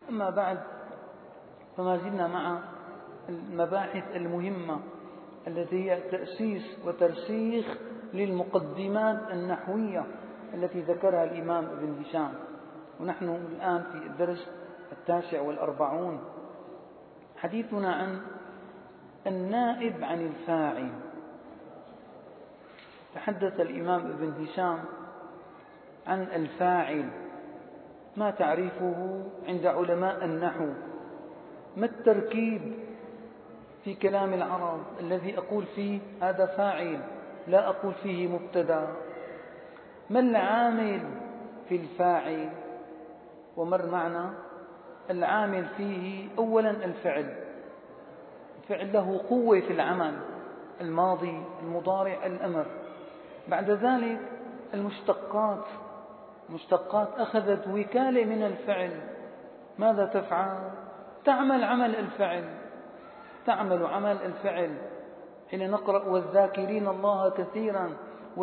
أما بعد، فما زلنا مع المباحث المهمة التي هي تأسيس وترسيخ للمقدمات النحوية التي ذكرها الإمام ابن هشام. ونحن الآن في الدرس 49. حديثنا عن النائب عن الفاعل. تحدث الإمام ابن هشام عن الفاعل، ما تعريفه عند علماء النحو، ما التركيب في كلام العرب الذي أقول فيه هذا فاعل لا أقول فيه مبتدأ، ما العامل في الفاعل، ومر معنا العامل فيه. أولا الفعل له قوة في العمل، الماضي المضارع الأمر. بعد ذلك المشتقات أخذت وكالة من الفعل، ماذا تفعل؟ تعمل عمل الفعل. حين نقرأ والذاكرين الله كثيرا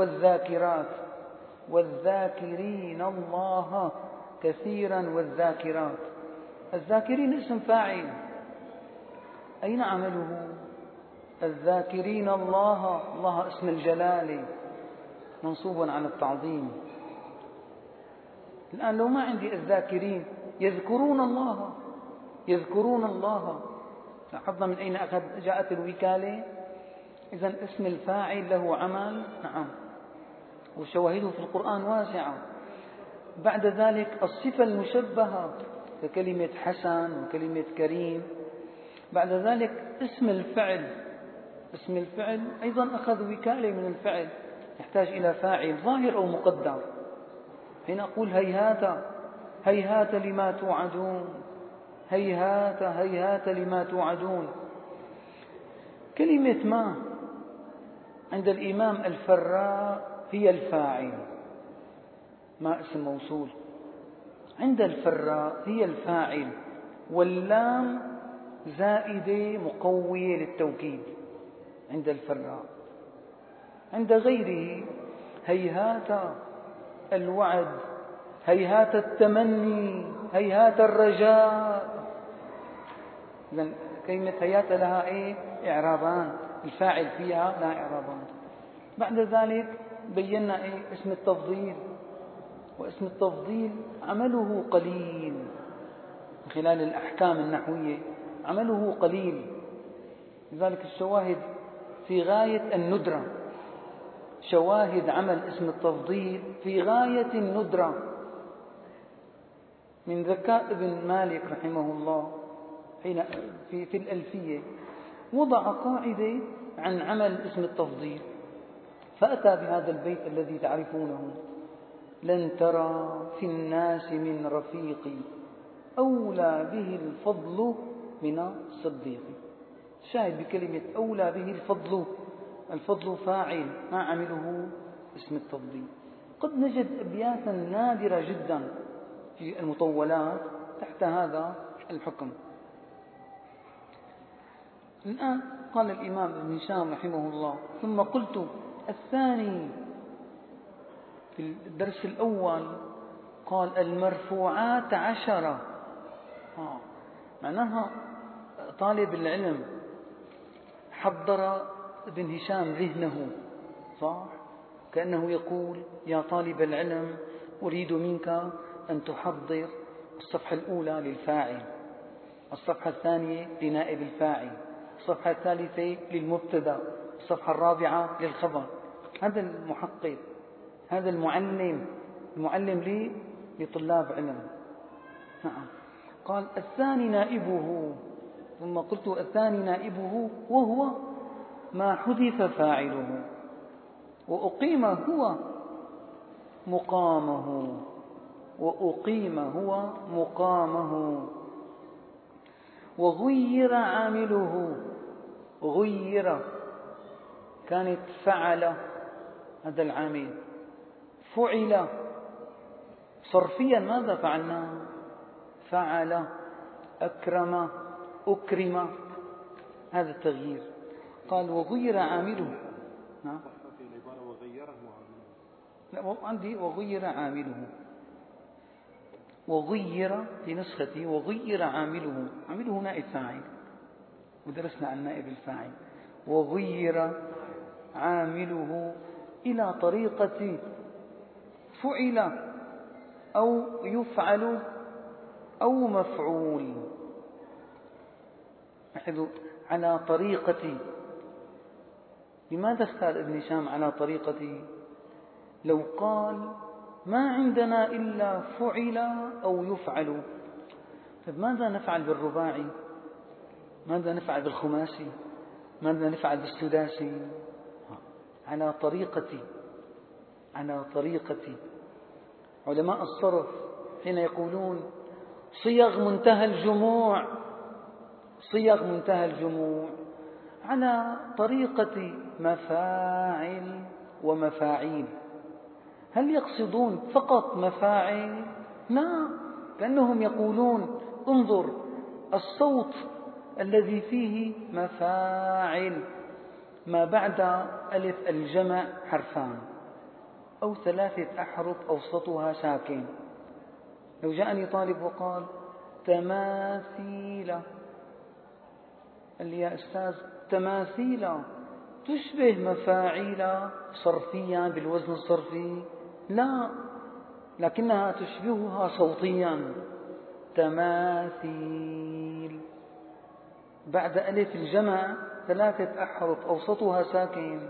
والذاكرين الله كثيرا والذاكرات، الذاكرين اسم فاعل، أين عمله؟ الذاكرين الله اسم الجلالة منصوب على التعظيم. الآن لو ما عندي الذاكرين يذكرون الله، لاحظنا من أين جاءت الوكالة. إذن اسم الفاعل له عمل، نعم، وشواهده في القرآن واسعة. بعد ذلك الصفة المشبهة ككلمة حسن وكلمة كريم. بعد ذلك اسم الفعل أيضا أخذ وكالة من الفعل، يحتاج إلى فاعل ظاهر أو مقدر. حين أقول هيهات لما توعدون، هيهات لما توعدون. كلمة ما عند الإمام الفراء هي الفاعل، ما اسم موصول، عند الفراء هي الفاعل، واللام زائدة مقوية للتوكيد عند الفراء. عند غيره هيهات الوعد، هيهات التمني، هيهات الرجاء. إذن كلمة هيهات لها إعرابان، الفاعل فيها لا إعرابان. بعد ذلك بينا اسم التفضيل، واسم التفضيل عمله قليل من خلال الأحكام النحوية، عمله قليل. لذلك الشواهد في غاية الندرة، شواهد عمل اسم التفضيل في غاية الندرة. من ذكاء ابن مالك رحمه الله حين في الألفية وضع قاعدة عن عمل اسم التفضيل، فأتى بهذا البيت الذي تعرفونه: لن ترى في الناس من رفيق أولى به الفضل من الصديق. شاهد بكلمة أولى به الفضل فاعل، ما عمله اسم التفضيل. قد نجد أبياتا نادرة جدا في المطولات تحت هذا الحكم. الآن قال الإمام ابن هشام رحمه الله: ثم قلت الثاني. في الدرس الأول قال المرفوعات 10. معناها طالب العلم حضر ابن هشام ذهنه، صح؟ كأنه يقول: يا طالب العلم أريد منك أن تحضر الصفحة الأولى للفاعل، الصفحة الثانية لنائب الفاعل، الصفحة الثالثة للمبتدأ، الصفحة الرابعة للخبر. هذا المحقق، هذا المعلم لي لطلاب علم. نعم. قال الثاني نائبه. ثم قلت الثاني نائبه وهو ما حذف فاعله وأقيم هو مقامه وغير عامله. غير كانت فعل، هذا العامل، فعل صرفيا ماذا فعلنا؟ فعل، أكرم، أكرم، هذا التغيير. قال وغير عامله. نعم. لا، عندي وغير عامله. وغير في نسختي وغير عامله، عامله نائب فاعل، ودرسنا عن نائب الفاعل. وغير عامله إلى طريقة فعل أو يفعل أو مفعول. على طريقة. لماذا اختار ابن هشام على طريقة؟ لو قال ما عندنا إلا فعل أو يفعل، طيب ماذا نفعل بالرباعي؟ ماذا نفعل بالخماسي؟ ماذا نفعل بالسداسي؟ على طريقة. على طريقة. علماء الصرف حين يقولون صيغ منتهى الجموع، صيغ منتهى الجموع على طريقة مفاعل ومفاعيل. هل يقصدون فقط مفاعل؟ لا، كأنهم يقولون انظر الصوت الذي فيه مفاعل ما بعد ألف الجمع حرفان أو 3 أحرف أوسطها ساكن. لو جاءني طالب وقال تماثيل، قال لي يا أستاذ تماثيل تشبه مفاعيل صرفيا بالوزن الصرفي؟ لا، لكنها تشبهها صوتيا. تماثيل بعد ألف الجمع 3 أحرف أوسطها ساكن.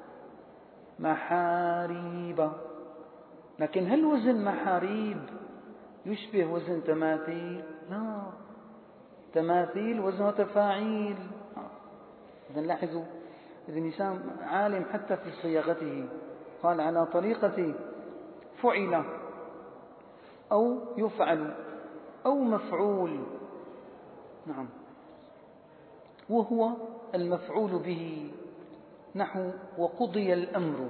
محاريب، لكن هل وزن محاريب يشبه وزن تماثيل؟ لا، تماثيل وزنها تفاعيل. إذا لاحظوا ابن هشام عالم حتى في صياغته، قال على طريقة فعل أو يفعل أو مفعول. نعم، وهو المفعول به، نحو وقضي الأمر.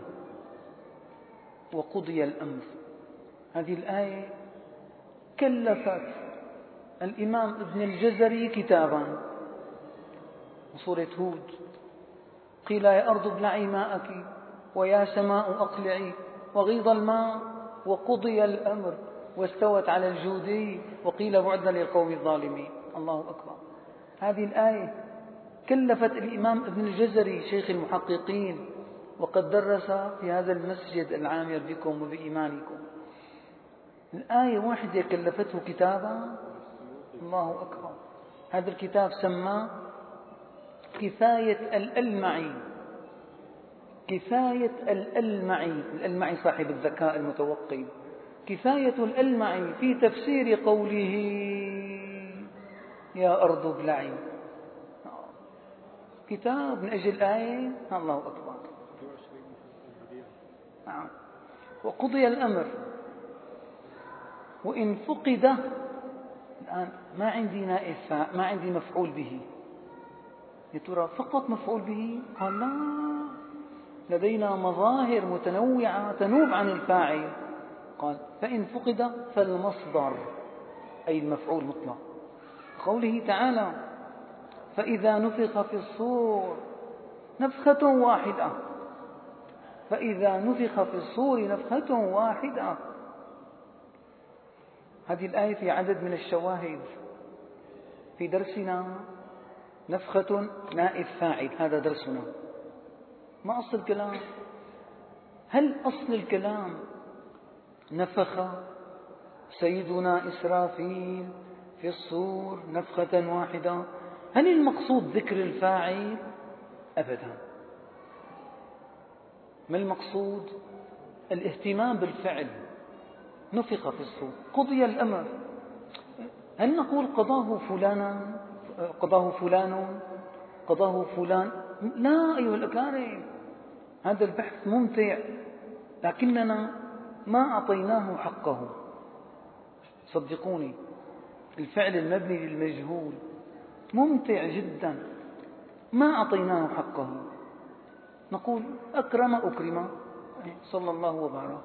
وقضي الأمر، هذه الآية كلفت الإمام ابن الجزري كتابا، سورة هود. قيل يا أرض ابلعي ماءك ويا سماء أقلعي وغيض الماء وقضي الأمر واستوت على الجودي وقيل بعدا للقوم الظالمين. الله أكبر. هذه الآية كلفت الإمام ابن الجزري شيخ المحققين، وقد درس في هذا المسجد العامر بكم وبإيمانكم. الآية واحدة كلفته كتابا. الله أكبر. هذا الكتاب سماه كفاية الألمعي. كفاية الألمعي، الألمعي صاحب الذكاء المتوقي. كفاية الألمعي في تفسير قوله يا أرض ابلعي. كتاب من أجل آية. الله أكبر. وقضي الأمر. وإن فقد، الآن ما عندي نائب، ما عندي مفعول به، يا ترى فقط مفعول به؟ قال لا، لدينا مظاهر متنوعة تنوب عن الفاعل. قال فإن فقد فالمصدر، أي المفعول مطلق. قوله تعالى فإذا نفخ في الصور نفخة واحدة. فإذا نفخ في الصور نفخة واحدة. هذه الآية في عدد من الشواهد. في درسنا نفخة نائب فاعل، هذا درسنا. ما أصل الكلام؟ هل أصل الكلام نفخ سيدنا إسرافيل في الصور نفخة واحدة؟ هل المقصود ذكر الفاعل؟ أبدا. ما المقصود؟ الاهتمام بالفعل. نفخ في الصور، قضي الأمر. هل نقول قضاه فلانا، قضاه فلان، قضاه فلان؟ لا أيها الأكارم، هذا البحث ممتع، لكننا ما أعطيناه حقه. صدقوني، الفعل المبني للمجهول ممتع جدا، ما أعطيناه حقه. نقول أكرم أكرم، صلى الله وبارك.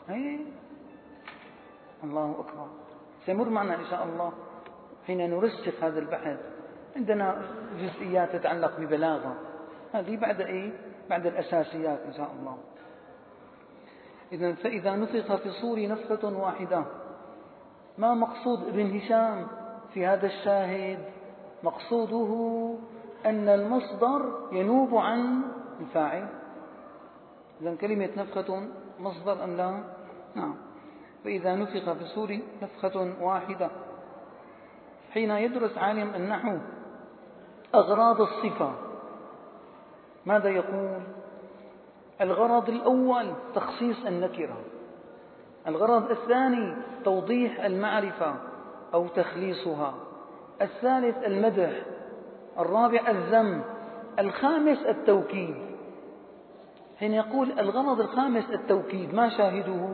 الله أكبر. سيمر معنا إن شاء الله حين نرسخ هذا البحث. عندنا جزئيات تتعلق ببلاغة، هذه بعد بعد الأساسيات إن شاء الله. إذن فإذا نفخ في الصور نفخة واحدة ما مقصود ابن هشام في هذا الشاهد؟ مقصوده أن المصدر ينوب عن الفاعل. إذن كلمة نفخة مصدر أم لا؟ نعم. فإذا نفخ في الصور نفخة واحدة. حين يدرس عالم النحو أغراض الصفة ماذا يقول؟ الغرض الأول تخصيص النكرة، الغرض الثاني توضيح المعرفة أو تخليصها، الثالث المدح، الرابع الذم، الخامس التوكيد. حين يقول الغرض الخامس التوكيد ما شاهده؟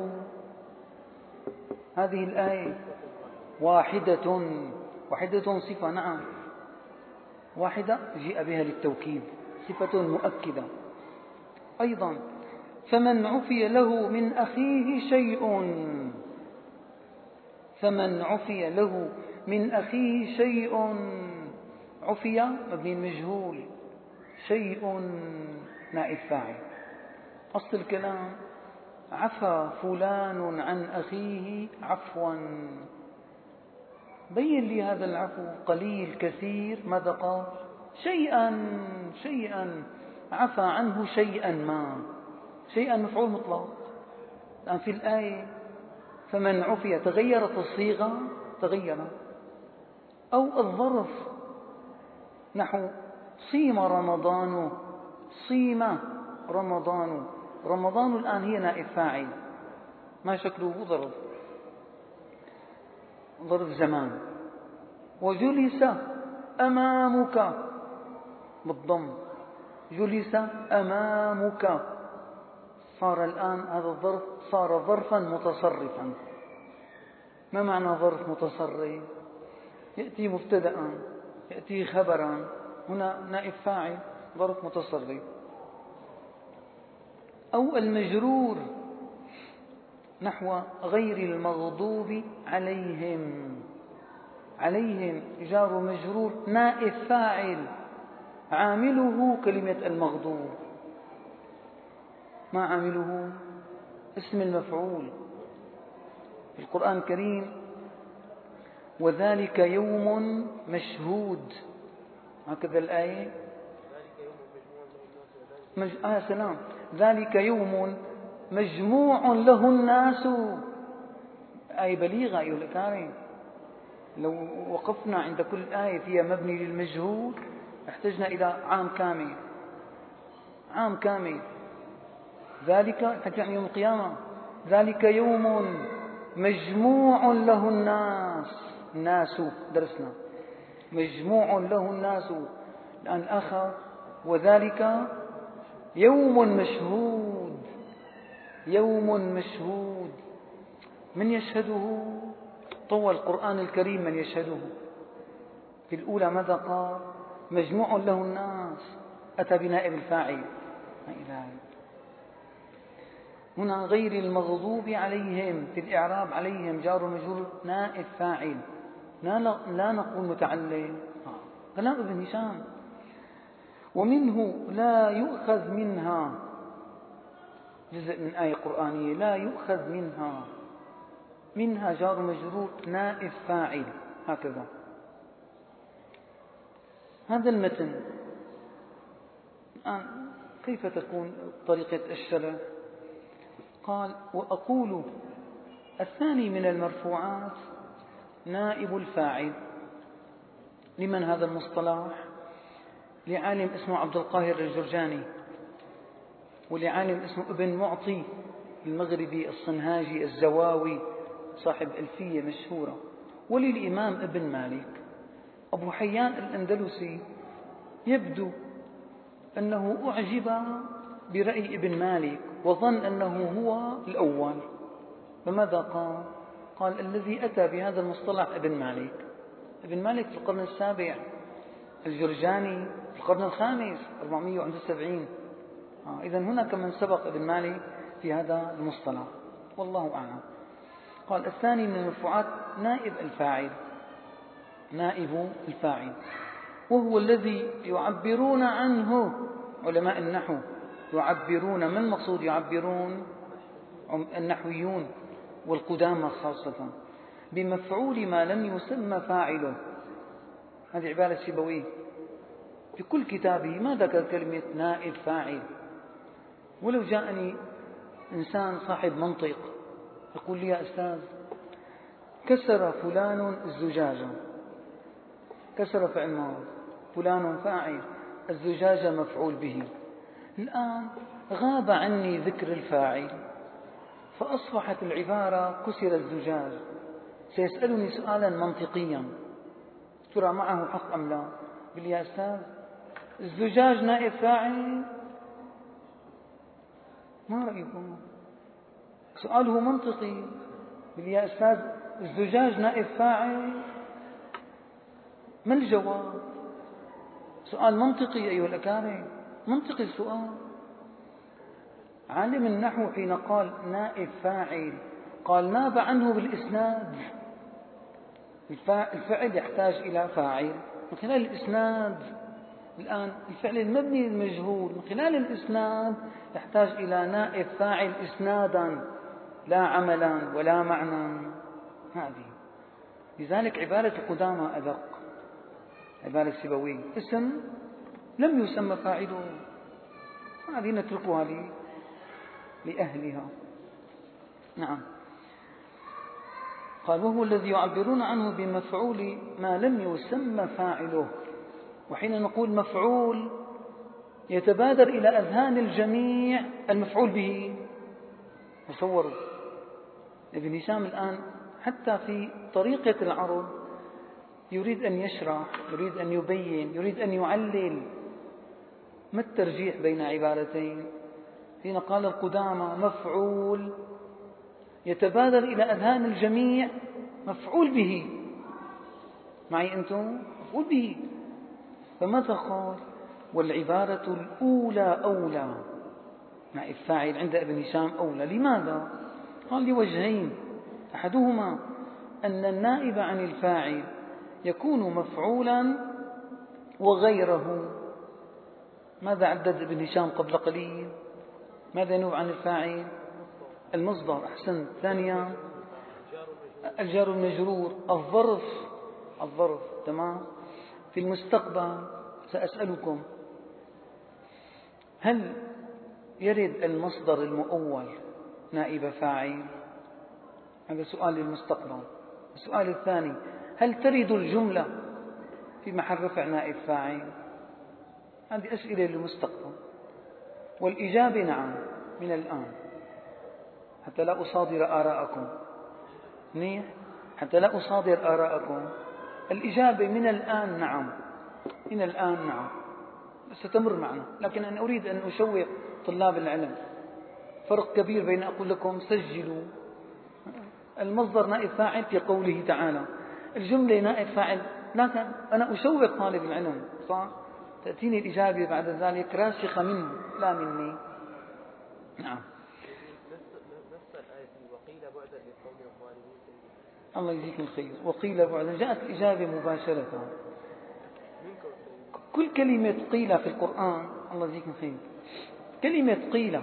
هذه الآية واحدة. واحدة صفة، نعم، واحدة جيء بها للتوكيد، صفة مؤكدة. أيضا فمن عفي له من أخيه شيء، فمن عفي له من أخيه شيء، عفي مبني المجهول، شيء نائب فاعل. أصل الكلام عفى فلان عن أخيه عفوا. بين لي هذا العفو قليل كثير، ماذا قال؟ شيئا عفى عنه شيئا ما، شيئا مفعول مطلق. الآن في الآية فمن عفي تغيرت الصيغة، تغيرت، أو الظرف، نحو صيم رمضان، صيم رمضان، رمضان الآن هي نائب فاعل، ما شكله؟ ظرف، ظرف زمان. وجلس أمامك بالضم، جلس أمامك، صار الآن هذا الظرف صار ظرفا متصرفا. ما معنى ظرف متصرف؟ يأتي مبتدأ، يأتي خبرا، هنا نائب فاعل، ظرف متصرف. أو المجرور نحو غير المغضوب عليهم، عليهم جار مجرور نائب فاعل، عامله كلمة المغضوب. ما عامله؟ اسم المفعول. في القرآن الكريم وذلك يوم مشهود، هكذا الآية. سلام، ذلك يوم مجموع له الناس. آية بليغة أيها الأكارم، لو وقفنا عند كل آية فيها مبني للمجهول احتجنا إلى عام كامل، عام كامل. ذلك حتى يوم القيامة، ذلك يوم مجموع له الناس درسنا مجموع له الناس. الآن آخر وذلك يوم مشهود، يوم مشهود، من يشهده؟ طوى القرآن الكريم من يشهده. في الأولى ماذا قال؟ مجموع له الناس، أتى بنائب الفاعل. هنا غير المغضوب عليهم، في الإعراب عليهم جار مجرور نائب فاعل، لا نقول متعلم. كلام ابن هشام. ومنه لا يؤخذ منها، جزء من آية قرآنية، لا يؤخذ منها، منها جار مجرور نائب فاعل، هكذا. هذا المتن الآن كيف تكون طريقة الشرح؟ قال وأقول الثاني من المرفوعات نائب الفاعل. لمن هذا المصطلح؟ لعالم اسمه عبد القاهر الجرجاني، ولعالم اسمه ابن معطي المغربي الصنهاجي الزواوي صاحب ألفية مشهورة، وللإمام ابن مالك. أبو حيان الأندلسي يبدو أنه أعجب برأي ابن مالك وظن أنه هو الأول، فماذا قال؟ قال الذي أتى بهذا المصطلح ابن مالك. ابن مالك في القرن السابع، الجرجاني في القرن الخامس 471. إذن هناك من سبق ابن مالك في هذا المصطلح، والله أعلم. قال الثاني من المرفوعات نائب الفاعل، نائب الفاعل، وهو الذي يعبرون عنه علماء النحو. يعبرون، ما المقصود يعبرون؟ النحويون والقدامى خاصة بمفعول ما لم يسمى فاعله. هذه عبارة سيبويه في كل كتابه ما ذكر كلمة نائب فاعل. ولو جاءني إنسان صاحب منطق يقول لي يا أستاذ كسر فلان الزجاجة، كسر فعل ماضي، فلان فاعل، الزجاجة مفعول به، الآن غاب عني ذكر الفاعل فأصبحت العبارة كسر الزجاج. سيسألني سؤالا منطقيا ترى معه حق أم لا؟ يقول لي يا أستاذ الزجاج نائب فاعل، ما رأيكم؟ سؤاله منطقي، يقول لي يا أستاذ الزجاج نائب فاعل، ما الجواب؟ سؤال منطقي أيها الأكارم، منطقي السؤال. عالم النحو حين قال نائب فاعل قال ناب عنه بالإسناد. الفعل يحتاج إلى فاعل من خلال الإسناد. الآن الفعل المبني للمجهول من خلال الإسناد يحتاج إلى نائب فاعل إسنادا لا عملا ولا معنى. هذه لذلك عبارة القدامى أدق، عبارة سيبويه اسم لم يسمى فاعله، هذه نتركها لأهلها. نعم. قال وهو الذي يعبرون عنه بمفعول ما لم يسمى فاعله. وحين نقول مفعول يتبادر إلى أذهان الجميع المفعول به. تصوروا ابن هشام الآن حتى في طريقة العرض يريد أن يشرح، يريد أن يبين، يريد أن يعلل. ما الترجيح بين عبارتين؟ حين قال القدامى مفعول يتبادر إلى أذهان الجميع مفعول به، معي أنتم؟ مفعول به. فماذا قال؟ والعبارة الأولى أولى، نائب فاعل عند ابن هشام أولى. لماذا؟ قال لوجهين، أحدهما أن النائب عن الفاعل يكون مفعولا وغيره. ماذا عدد ابن هشام قبل قليل؟ ماذا ينوب عن الفاعل؟ المصدر. أحسنت. ثانيا الجار المجرور، الظرف. تمام. في المستقبل سأسألكم هل يرد المصدر المؤول نائب فاعل؟ هذا سؤال للمستقبل. السؤال الثاني هل ترد الجملة في محل رفع نائب فاعل؟ هذه أسئلة للمستقبل. والإجابة نعم من الآن حتى لا أصادر آراءكم. منيح؟ حتى لا أصادر آراءكم. الإجابة من الآن نعم، من الآن نعم، ستمر معنا. لكن أنا أريد أن أشوق طلاب العلم فرق كبير بين أقول لكم سجلوا المصدر نائب فاعل في قوله تعالى، الجملة نائب فاعل، لكن أنا أشوق طالب العلم صح؟ تأتيني الإجابة بعد ذلك راسخة منه لا مني. نعم. الله يجزيك الخير. وقيل بعدا جاءت الإجابة مباشرة. كل كلمة قيل في القرآن الله يجزيك الخير، كلمة قيل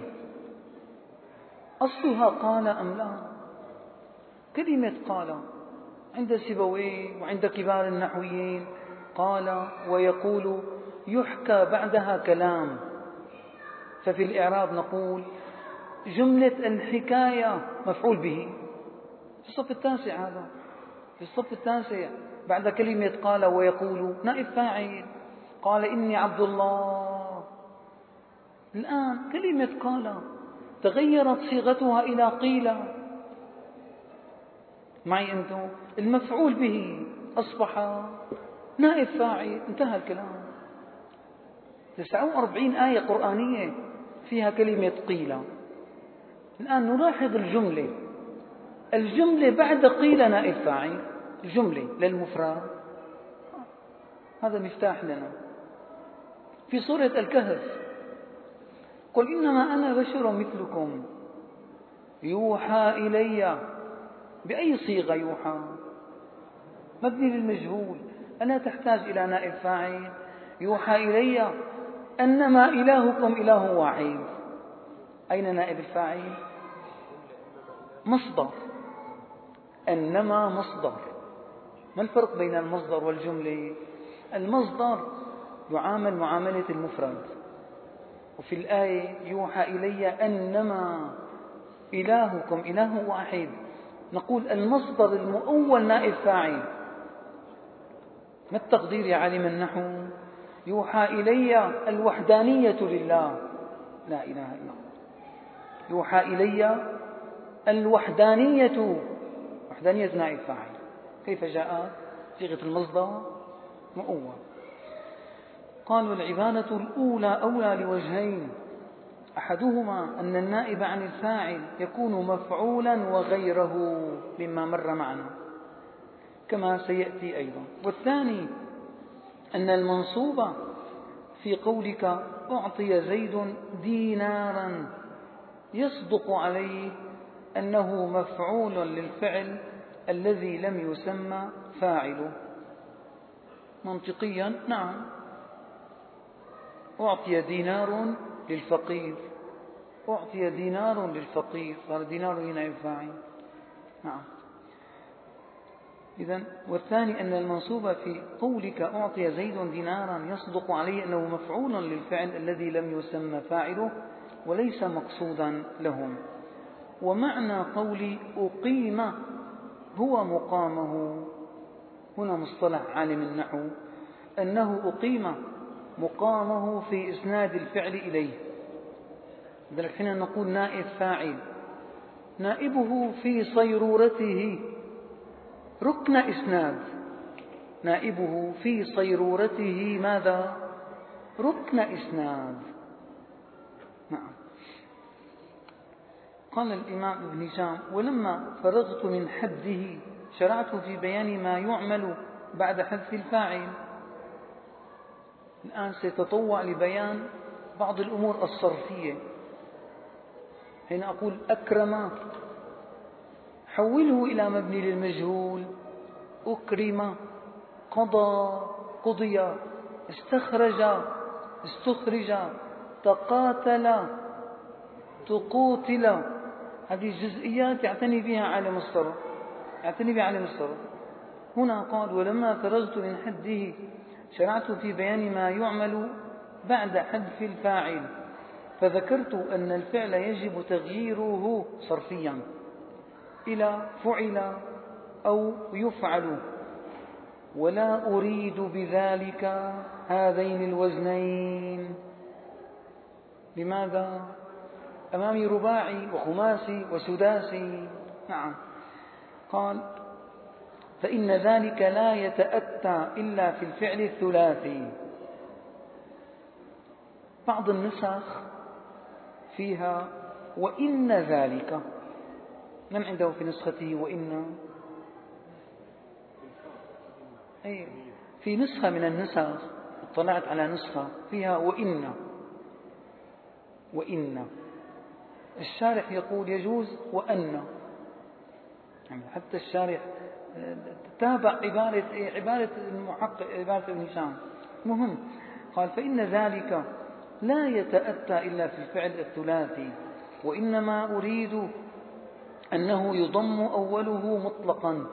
أصلها قال أم لا؟ كلمة قال عند سيبويه وعند كبار النحويين قال ويقول يحكى بعدها كلام. ففي الإعراب نقول جملة الحكاية مفعول به. في الصف التاسع، هذا في الصف التاسع بعد كلمة قال ويقول نائب فاعل. قال إني عبد الله. الآن كلمة قال تغيرت صيغتها إلى قيل. معي أنتم؟ المفعول به أصبح نائب فاعل. انتهى الكلام. 49 آية قرآنية فيها كلمة قيل. الآن نلاحظ الجملة بعد قيل نائب فاعل، الجملة للمفرد. هذا مفتاح لنا. في سورة الكهف قل إنما أنا بشر مثلكم يوحى إلي. بأي صيغة يوحى؟ مبني للمجهول، ألا تحتاج إلى نائب فاعل. يوحى إلي أنما إلهكم إله واحد. أين نائب الفاعل؟ مصدر. أنما مصدر. ما الفرق بين المصدر والجملة؟ المصدر يعامل معاملة المفرد، وفي الآية يوحى إلي أنما إلهكم إله واحد، نقول المصدر المؤول نائب فاعل. ما التقدير يا عالم النحو؟ يوحى إلي الوحدانية لله، لا إله إلا الله. يوحى إلي الوحدانية، وحدانية نائب فاعل. كيف جاءت صيغة المصدر؟ مؤول. قالوا العبارة الأولى أولى لوجهين، أحدهما أن النائب عن الفاعل يكون مفعولا وغيره مما مر معنا كما سيأتي أيضا، والثاني أن المنصوب في قولك أعطي زيد دينارا يصدق عليه أنه مفعول للفعل الذي لم يسمى فاعله. منطقيا نعم، أعطي دينار للفقير، أعطي دينار للفقير، صار دينار هنا فاعل. نعم. إذن والثاني أن المنصوب في قولك أعطي زيد دينارا يصدق عليه أنه مفعول للفعل الذي لم يسمى فاعله وليس مقصودا لهم. ومعنى قولي أقيم هو مقامه، هنا مصطلح عالم النحو، أنه أقيم مقامه في إسناد الفعل إليه. لذلك حين نقول نائب فاعل، نائبه في صيرورته ركن إسناد، نائبه في صيرورته ماذا؟ ركن إسناد. نعم. قال الإمام ابن هشام: ولما فرغت من حده شرعت في بيان ما يعمل بعد حذف الفاعل. الآن سيتطوع لبيان بعض الأمور الصرفية. حين أقول أكرم حوله إلى مبني للمجهول، أكرم، قضى، قضي، استخرج، استخرج، تقاتل، تقوتل. هذه الجزئيات يعتني بها عالم الصرف، يعتني بها عالم الصرف. هنا قال: ولما فرغت من حده شرعت في بيان ما يعمل بعد حذف الفاعل، فذكرت أن الفعل يجب تغييره صرفيا إلى فعل أو يفعل، ولا أريد بذلك هذين الوزنين. لماذا؟ أمامي رباعي وخماسي وسداسي. نعم. قال: فإن ذلك لا يتأتى إلا في الفعل الثلاثي. بعض النسخ فيها وإن ذلك، من عنده في نسخته وإن؟ أي في نسخة من النسخ اطلعت على نسخة فيها وإن، وإن الشارح يقول يجوز وأن، يعني حتى الشارح تابع عبارة المحقق، عبارة ابن هشام. مهم. قال: فإن ذلك لا يتأتى إلا في الفعل الثلاثي، وإنما أريد أنه يضم أوله مطلقا.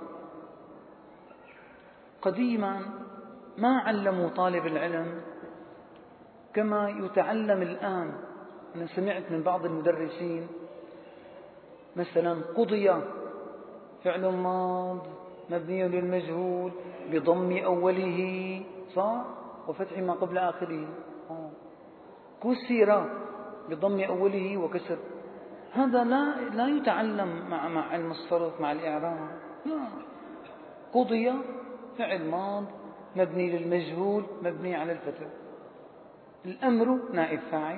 قديما ما علموا طالب العلم كما يتعلم الآن. أنا سمعت من بعض المدرسين مثلا قضي فعل ماض مبني للمجهول بضم أوله صح وفتح ما قبل آخره، كسر بضم أوله وكسر. هذا لا يتعلم مع علم الصرف مع الإعراب. لا. قضي فعل ماض مبني للمجهول مبني على الفتح، الأمر نائب فاعل.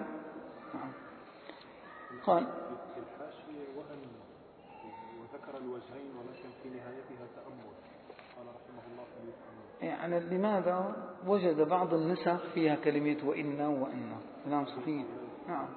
قال: في الحاشية وهن وذكر الوجهين ولكن في نهايتها تأمل، قال رحمه الله فليتأمل. يعني لماذا وجد بعض النسخ فيها كلمة وإن وإن؟ كلام صحيح. نعم.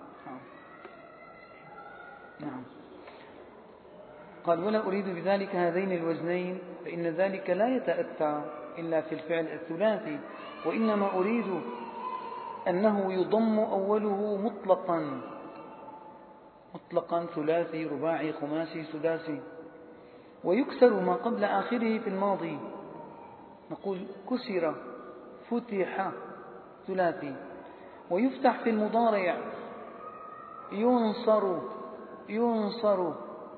نعم. قال: ولا أريد بذلك هذين الوزنين، فإن ذلك لا يتأتى إلا في الفعل الثلاثي، وإنما أريد أنه يضم أوله مطلقا ثلاثي رباعي خماسي سداسي. ويكسر ما قبل آخره في الماضي، نقول كسر، فتح، ثلاثي. ويفتح في المضارع، ينصر، ينصر.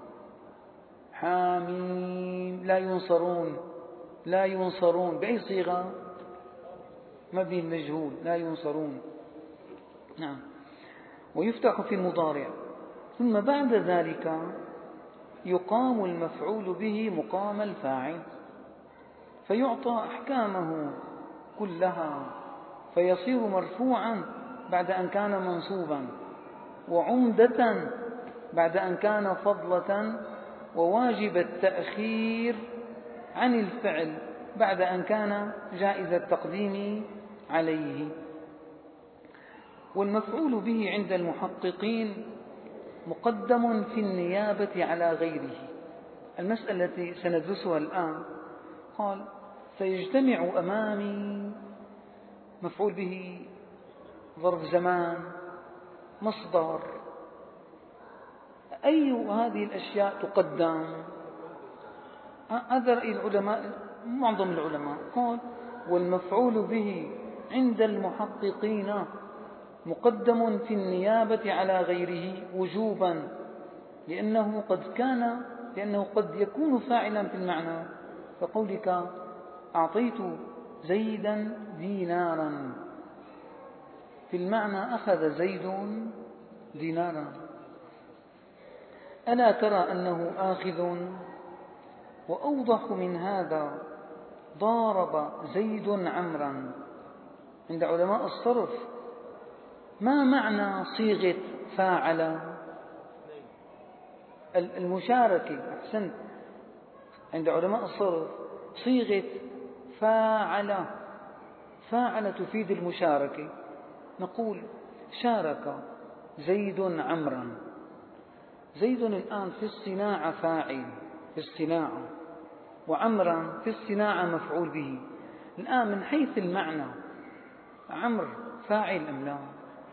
حاميم، لا ينصرون، لا ينصرون، بأي صيغة؟ مبني المجهول، لا ينصرون. نعم. ويفتح في المضارع. ثم بعد ذلك يقام المفعول به مقام الفاعل، فيعطى أحكامه كلها، فيصير مرفوعا بعد أن كان منصوبا، وعمدة بعد أن كان فضلة، وواجب التأخير عن الفعل بعد أن كان جائز التقديم عليه. والمفعول به عند المحققين مقدم في النيابة على غيره. المسألة التي سندرسها الآن، قال سيجتمع أمامي مفعول به، ظرف زمان، مصدر، أي هذه الأشياء تقدم؟ هذا رأي العلماء، معظم العلماء قال والمفعول به عند المحققين مقدم في النيابة على غيره وجوبا، لأنه قد يكون فاعلا في المعنى، كقولك أعطيت زيدا دينارا، في المعنى أخذ زيد دينارا. ألا ترى أنه آخذ؟ وأوضح من هذا ضارب زيد عمرا. عند علماء الصرف ما معنى صيغة فاعل؟ المشاركة. أحسنت. عند علماء الصرف صيغة فاعل، فاعل تفيد المشاركة. نقول شارك زيد عمرا. زيد الآن في الصناعة فاعل، في الصناعة، وعمرا في الصناعة مفعول به. الآن من حيث المعنى عمرو فاعل أم لا؟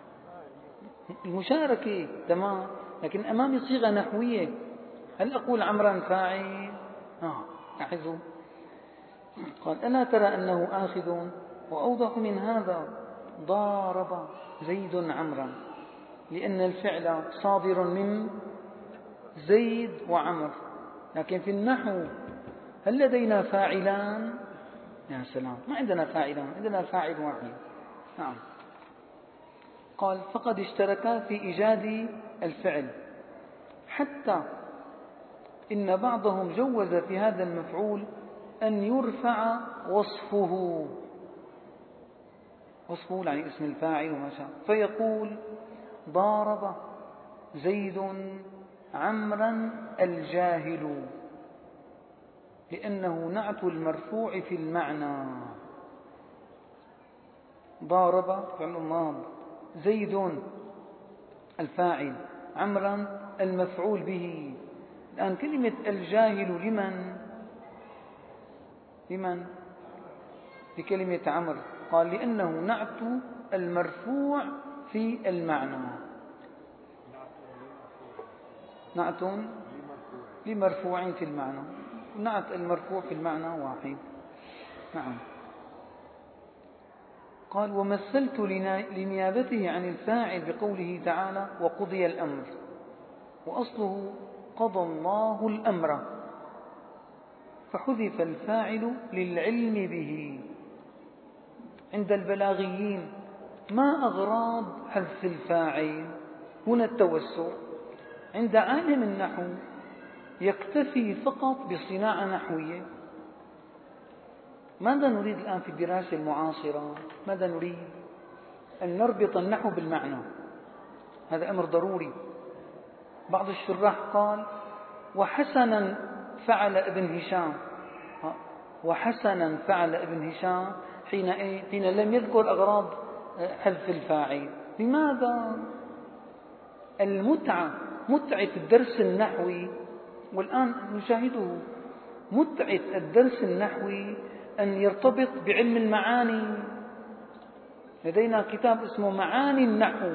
المشاركة تمام، لكن أمامي صيغة نحوية، هل أقول عمرا فاعل؟ لاحظوا. قال ألا ترى أنه آخذ؟ وأوضح من هذا ضارب زيد عمرا، لأن الفعل صادر من زيد وعمر. لكن في النحو هل لدينا فاعلان؟ يا سلام، ما عندنا فاعلان، عندنا فاعل واحد. نعم. قال فقد اشتركا في إيجاد الفعل، حتى إن بعضهم جوز في هذا المفعول أن يرفع وصفه، وصفه يعني اسم الفاعل وما شاء، فيقول ضارب زيد عمرا الجاهل، لأنه نعت المرفوع في المعنى. ضارب فعل ماض، زيد الفاعل، عمرا المفعول به. الآن كلمة الجاهل لمن؟ بكلمة عمرو. قال لأنه نعت المرفوع في المعنى، نعت لمرفوع في المعنى، نعت المرفوع في المعنى واحد. نعم. قال ومثلت لنيابته عن الفاعل بقوله تعالى وقضي الأمر، وأصله قضى الله الأمر، فحذف الفاعل للعلم به. عند البلاغيين ما أغراض حذف الفاعل؟ هنا التوسع. عند عالم النحو يكتفي فقط بصناعة نحوية. ماذا نريد الآن في الدراسة المعاصرة؟ ماذا نريد؟ أن نربط النحو بالمعنى، هذا أمر ضروري. بعض الشراح قال وحسنا فعل ابن هشام، وحسنا فعل ابن هشام حين لم يذكر أغراض حذف الفاعل. لماذا؟ المتعة، متعة الدرس النحوي، والآن نشاهده، متعة الدرس النحوي أن يرتبط بعلم المعاني. لدينا كتاب اسمه معاني النحو،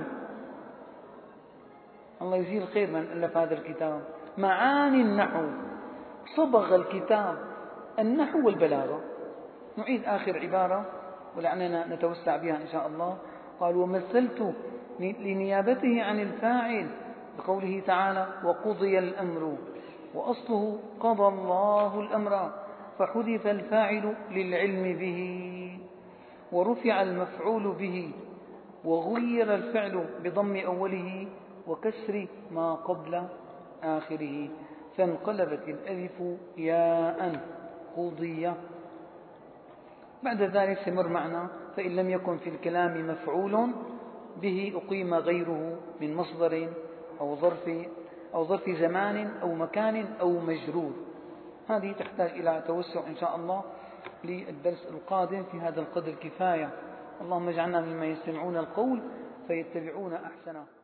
الله يجزيه الخير من ألف هذا الكتاب، معاني النحو. صبغ الكتاب النحو والبلاغة. نعيد آخر عبارة ولعلنا نتوسع بها إن شاء الله. قال: ومثلت لنيابته عن الفاعل بقوله تعالى: وقضي الأمر، وأصله قضى الله الأمر، فحذف الفاعل للعلم به، ورفع المفعول به، وغير الفعل بضم أوله وكسر ما قبل آخره، فانقلبت الألف ياء، قضي. بعد ذلك سمر معنا: فإن لم يكن في الكلام مفعول به أقيم غيره من مصدر أو ظرف زمان أو مكان أو مجرور. هذه تحتاج إلى توسع إن شاء الله للدرس القادم، في هذا القدر كفاية. اللهم اجعلنا ممن يستمعون القول فيتبعون أحسنه.